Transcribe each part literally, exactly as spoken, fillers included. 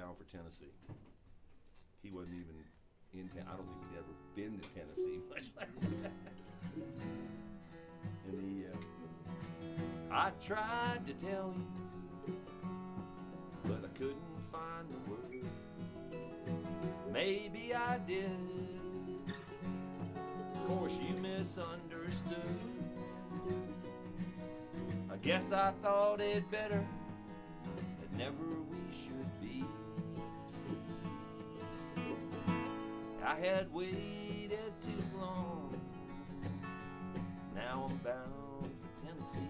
bound for Tennessee. He wasn't even in town. I don't think he'd ever been to Tennessee. And he, uh, I tried to tell you, but I couldn't find the word. Maybe I did. Of course you misunderstood. I guess I thought it better that never we should be. I had waited too long. Now I'm bound for Tennessee.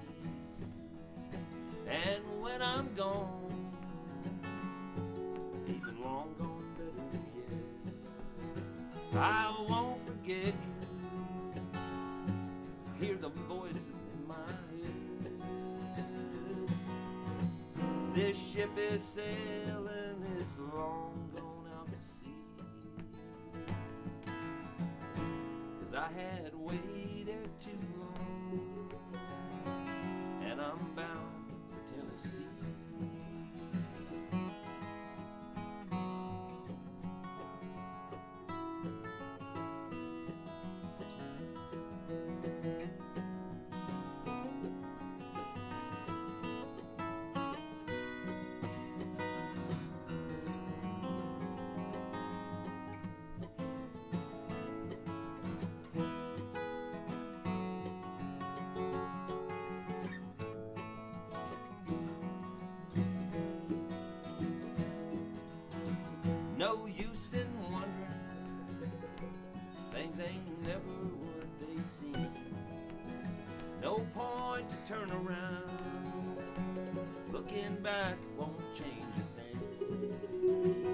And when I'm gone, even long gone better yet, I won't forget you. Hear the voices in my head. This ship is sailing, it's long gone out to sea. 'Cause I had waited too long, and I'm bound for Tennessee. No use in wondering, things ain't never what they seem. No point to turn around, looking back won't change a thing.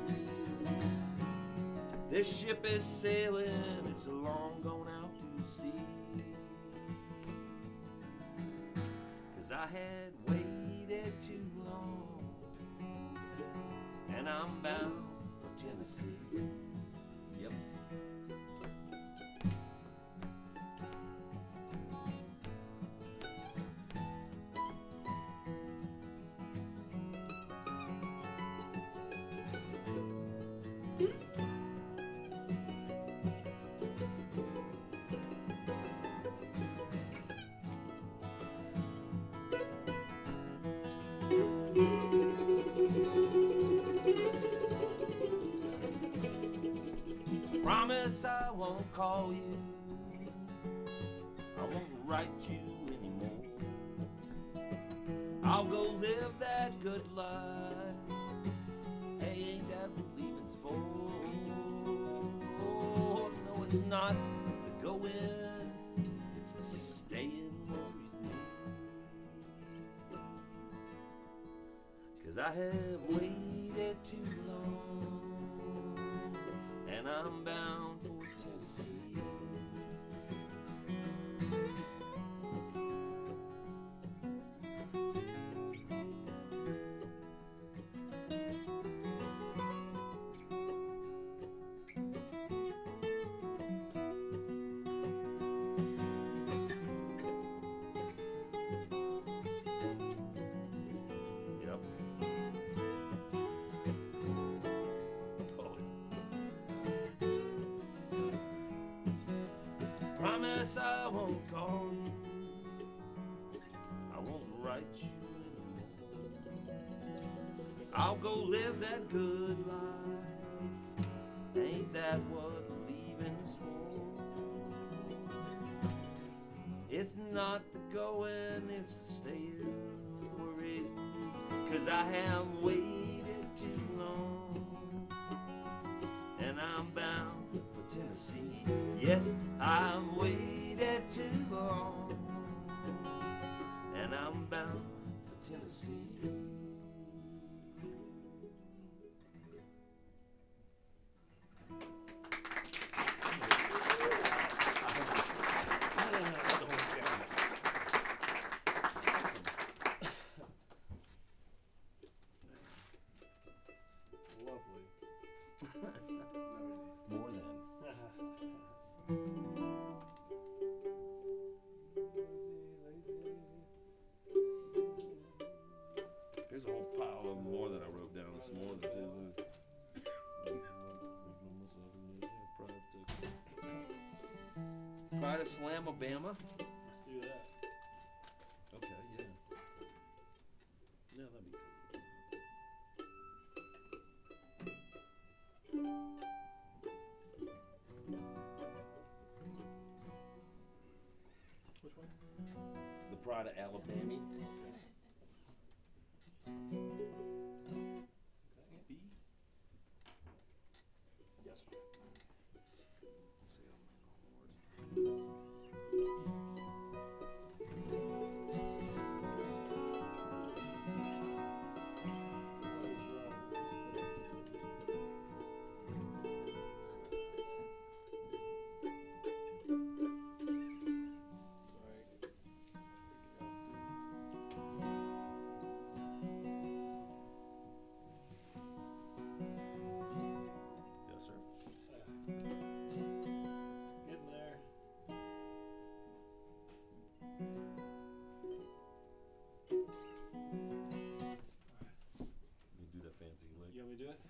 This ship is sailing, it's long gone out to sea. 'Cause I had waited too long, and I'm bound for Tennessee. Yep. Promise I won't call you, I won't write you anymore. I'll go live that good life. Hey, ain't that what leaving's for? Oh, no, it's not the going, it's the staying worries me. 'Cause I have waited too long, and I'm bound for Tennessee. Yep. Promise I won't call you, I won't write you anymore. I'll go live that good life. Ain't that what leaving's for? It's not the going, it's the staying worries me. 'Cause I have waited too long, and I'm bound for Tennessee. Yes, I've waited too long, and I'm bound for Tennessee. Lovely. More than. There's a whole pile of more than I wrote down this morning too. try to slam Obama?